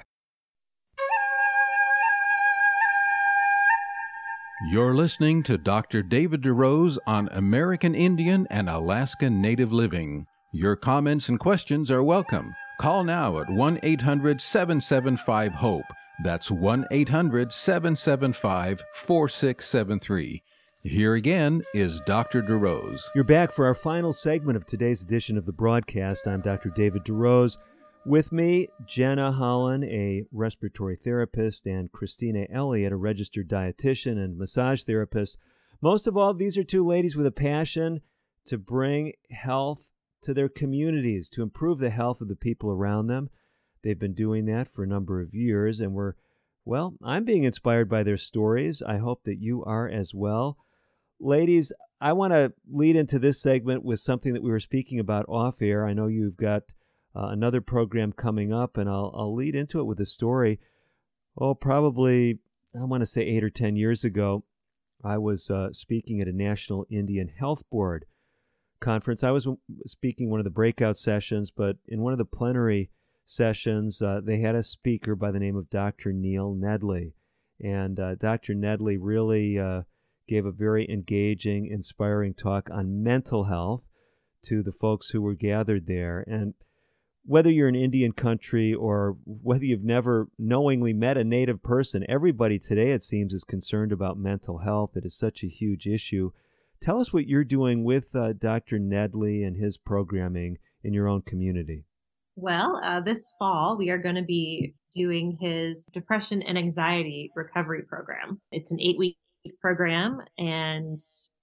You're listening to Doctor David DeRose on American Indian and Alaska Native Living. Your comments and questions are welcome. Call now at one eight hundred seven seven five HOPE. That's one eight hundred seven seven five four six seven three. Here again is Doctor DeRose. You're back for our final segment of today's edition of the broadcast. I'm Doctor David DeRose. With me, Jenna Holland, a respiratory therapist, and Christina Elliott, a registered dietitian and massage therapist. Most of all, these are two ladies with a passion to bring health to their communities, to improve the health of the people around them. They've been doing that for a number of years, and we're, well, I'm being inspired by their stories. I hope that you are as well. Ladies, I want to lead into this segment with something that we were speaking about off air. I know you've got uh, another program coming up, and I'll, I'll lead into it with a story. Oh, probably, I want to say eight or ten years ago, I was uh, speaking at a National Indian Health Board conference. I was speaking one of the breakout sessions, but in one of the plenary sessions, uh, they had a speaker by the name of Doctor Neil Nedley. And uh, Doctor Nedley really uh, gave a very engaging, inspiring talk on mental health to the folks who were gathered there. And whether you're in Indian country or whether you've never knowingly met a Native person, everybody today, it seems, is concerned about mental health. It is such a huge issue. Tell us what you're doing with uh, Doctor Nedley and his programming in your own community. Well, uh, this fall, we are going to be doing his depression and anxiety recovery program. It's an eight-week program, and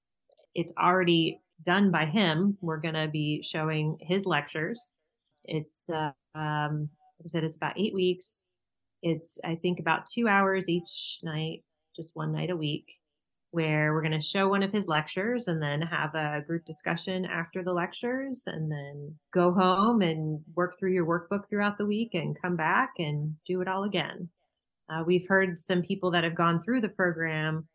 it's already done by him. We're going to be showing his lectures. It's, uh, um, like I said, it's about eight weeks. It's, I think, about two hours each night, just one night a week. where we're going to show one of his lectures and then have a group discussion after the lectures, and then go home and work through your workbook throughout the week and come back and do it all again. Uh, we've heard some people that have gone through the program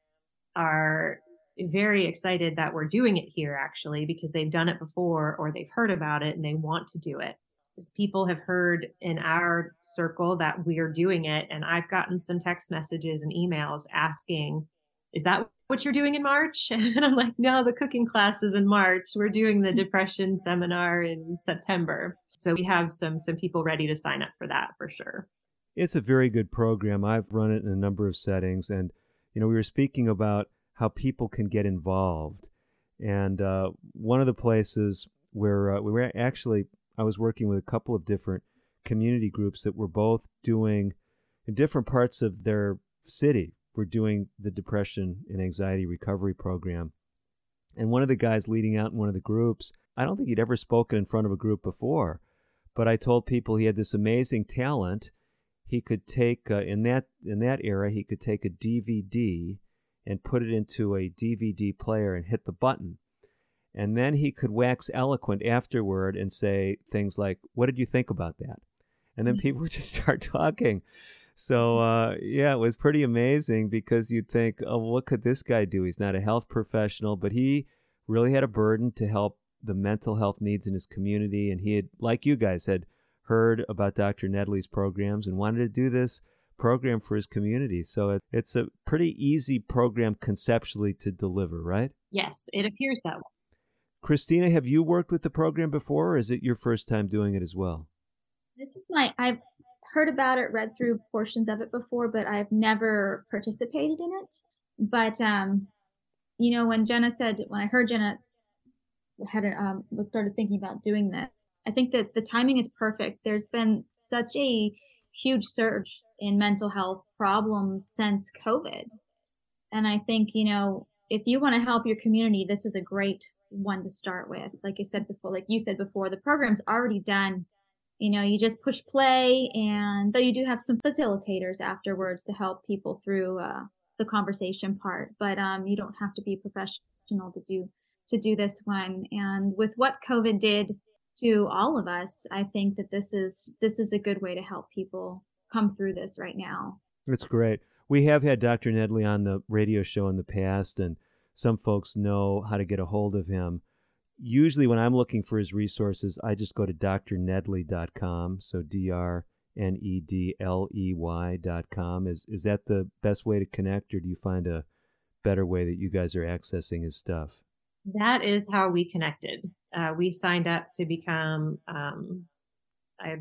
are very excited that we're doing it here, actually, because they've done it before or they've heard about it and they want to do it. People have heard in our circle that we're doing it, and I've gotten some text messages and emails asking, is that what you're doing in March? And I'm like, no, the cooking class is in March. We're doing the depression seminar in September. So we have some some people ready to sign up for that for sure. It's a very good program. I've run it in a number of settings, and you know, we were speaking about how people can get involved. And uh, one of the places where uh, we were actually, I was working with a couple of different community groups that were both doing in different parts of their city. We're doing the depression and anxiety recovery program. And one of the guys leading out in one of the groups, I don't think he'd ever spoken in front of a group before, but I told people he had this amazing talent. He could take, uh, in that in that era, he could take a D V D and put it into a D V D player and hit the button. And then he could wax eloquent afterward and say things like, what did you think about that? And then people would just start talking. So, uh, yeah, it was pretty amazing because you'd think, oh, what could this guy do? He's not a health professional, but he really had a burden to help the mental health needs in his community. And he had, like you guys, had heard about Doctor Nedley's programs and wanted to do this program for his community. So it, it's a pretty easy program conceptually to deliver, right? Yes, it appears that way. Christina, have you worked with the program before, or is it your first time doing it as well? This is my, I've heard about it, read through portions of it before, but I've never participated in it. But, um, you know, when Jenna said, when I heard Jenna had, um, was started thinking about doing that, I think that the timing is perfect. There's been such a huge surge in mental health problems since COVID. And I think, you know, if you want to help your community, this is a great one to start with. Like I said before, like you said before, the program's already done. You know, you just push play, and though you do have some facilitators afterwards to help people through uh, the conversation part, but um, you don't have to be professional to do to do this one. And with what COVID did to all of us, I think that this is this is a good way to help people come through this right now. That's great. We have had Doctor Nedley on the radio show in the past, and some folks know how to get a hold of him. Usually when I'm looking for his resources, I just go to D R nedley dot com, so D R N E D L E Y dot com. Is, is that the best way to connect, or do you find a better way that you guys are accessing his stuff? That is how we connected. Uh, we signed up to become, um, I,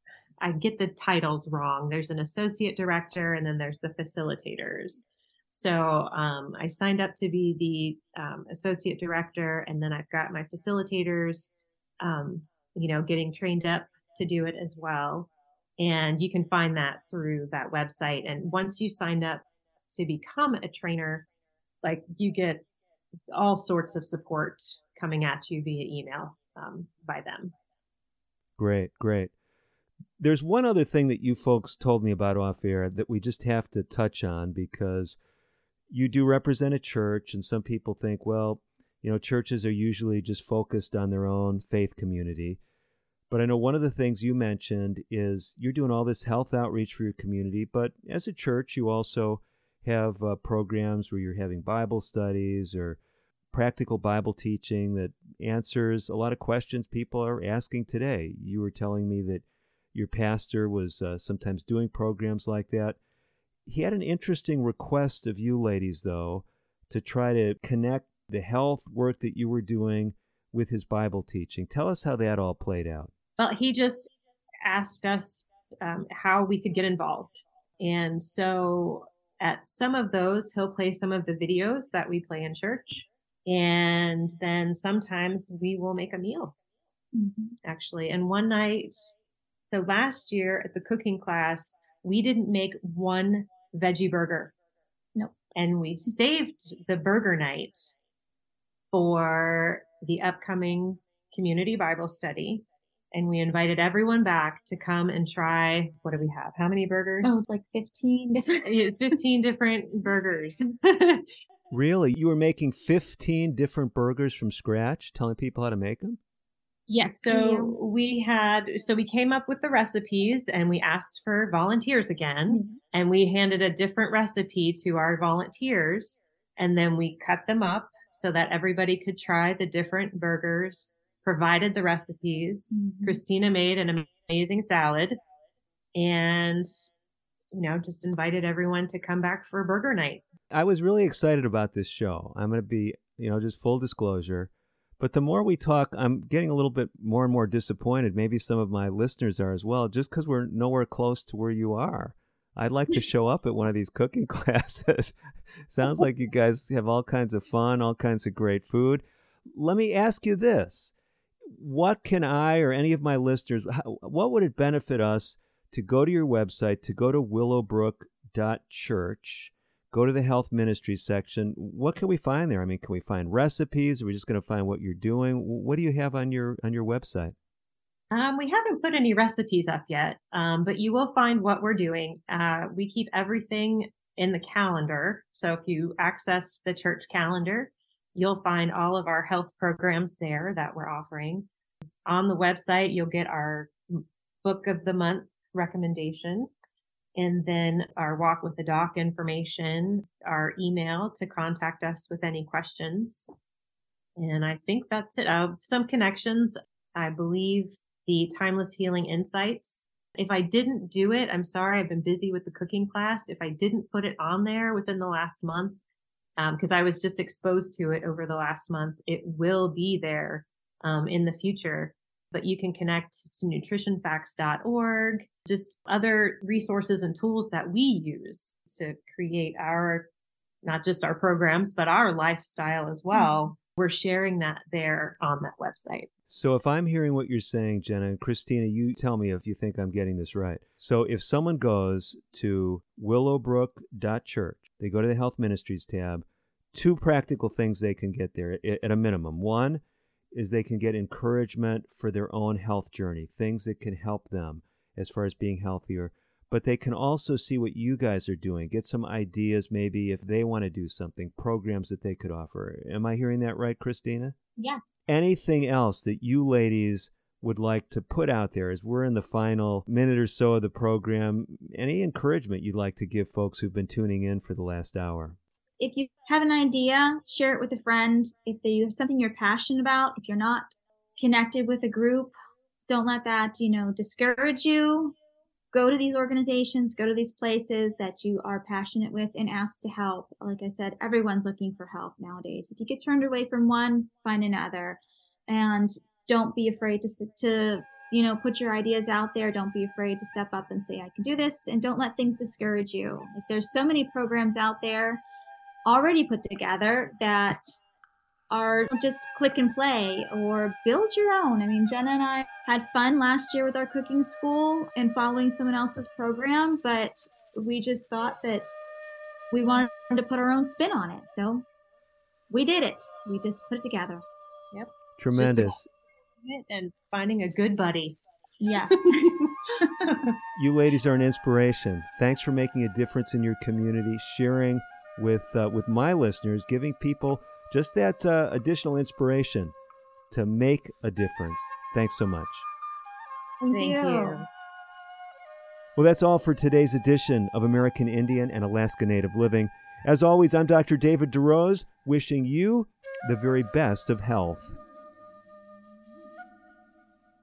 I get the titles wrong. There's an associate director, and then there's the facilitators. So um, I signed up to be the um, associate director, and then I've got my facilitators, um, you know, getting trained up to do it as well. And you can find that through that website. And once you sign up to become a trainer, like, you get all sorts of support coming at you via email um, by them. Great, great. There's one other thing that you folks told me about off air that we just have to touch on, because you do represent a church, and some people think, well, you know, churches are usually just focused on their own faith community. But I know one of the things you mentioned is you're doing all this health outreach for your community, but as a church, you also have uh, programs where you're having Bible studies or practical Bible teaching that answers a lot of questions people are asking today. You were telling me that your pastor was uh, sometimes doing programs like that. He had an interesting request of you ladies, though, to try to connect the health work that you were doing with his Bible teaching. Tell us how that all played out. Well, he just asked us um, how we could get involved. And so at some of those, he'll play some of the videos that we play in church. And then sometimes we will make a meal, mm-hmm. actually. And one night, so last year at the cooking class, we didn't make one veggie burger. Nope. And we saved the burger night for the upcoming community Bible study. And we invited everyone back to come and try, what do we have? How many burgers? Oh, it's like fifteen different. fifteen different burgers. Really? You were making fifteen different burgers from scratch, telling people how to make them? Yes. So we had, so we came up with the recipes and we asked for volunteers again, mm-hmm. and we handed a different recipe to our volunteers, and then we cut them up so that everybody could try the different burgers, provided the recipes. Mm-hmm. Christina made an amazing salad, and, you know, just invited everyone to come back for burger night. I was really excited about this show. I'm going to be, you know, just full disclosure. But the more we talk, I'm getting a little bit more and more disappointed. Maybe some of my listeners are as well, just because we're nowhere close to where you are. I'd like to show up at one of these cooking classes. Sounds like you guys have all kinds of fun, all kinds of great food. Let me ask you this. What can I or any of my listeners, how, what would it benefit us to go to your website, to go to willowbrook dot church, go to the health ministry section? What can we find there? I mean, can we find recipes? Are we just going to find what you're doing? What do you have on your on your website? Um, we haven't put any recipes up yet, um, but you will find what we're doing. Uh, we keep everything in the calendar. So if you access the church calendar, you'll find all of our health programs there that we're offering. On the website, you'll get our book of the month recommendation, and then our Walk with the Doc information, our email to contact us with any questions. And I think that's it. Uh, some connections, I believe the Timeless Healing Insights. If I didn't do it, I'm sorry, I've been busy with the cooking class. If I didn't put it on there within the last month, because um, I was just exposed to it over the last month, it will be there um, in the future. But you can connect to nutrition facts dot org, just other resources and tools that we use to create our, not just our programs, but our lifestyle as well. Mm-hmm. We're sharing that there on that website. So if I'm hearing what you're saying, Jenna, and Christina, you tell me if you think I'm getting this right. So if someone goes to willowbrook dot church, they go to the Health Ministries tab, two practical things they can get there at a minimum. One is they can get encouragement for their own health journey, things that can help them as far as being healthier. But they can also see what you guys are doing, get some ideas maybe if they want to do something, programs that they could offer. Am I hearing that right, Christina? Yes. Anything else that you ladies would like to put out there as we're in the final minute or so of the program? Any encouragement you'd like to give folks who've been tuning in for the last hour? If you have an idea, share it with a friend. If you have something you're passionate about, if you're not connected with a group, don't let that, you know, discourage you. Go to these organizations, go to these places that you are passionate with and ask to help. Like I said, everyone's looking for help nowadays. If you get turned away from one, find another. And don't be afraid to, to, you know, put your ideas out there. Don't be afraid to step up and say, I can do this. And don't let things discourage you. Like, there's so many programs out there already put together that are just click and play or build your own. I mean, Jenna and I had fun last year with our cooking school and following someone else's program, but we just thought that we wanted to put our own spin on it. So we did it. We just put it together. Yep. Tremendous. And finding a good buddy. Yes. You ladies are an inspiration. Thanks for making a difference in your community, sharing with uh, with my listeners, giving people just that uh, additional inspiration to make a difference. Thanks so much. Thank, Thank you. you. Well, that's all for today's edition of American Indian and Alaska Native Living. As always, I'm Doctor David DeRose, wishing you the very best of health.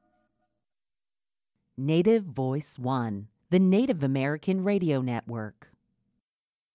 Native Voice One, the Native American Radio Network.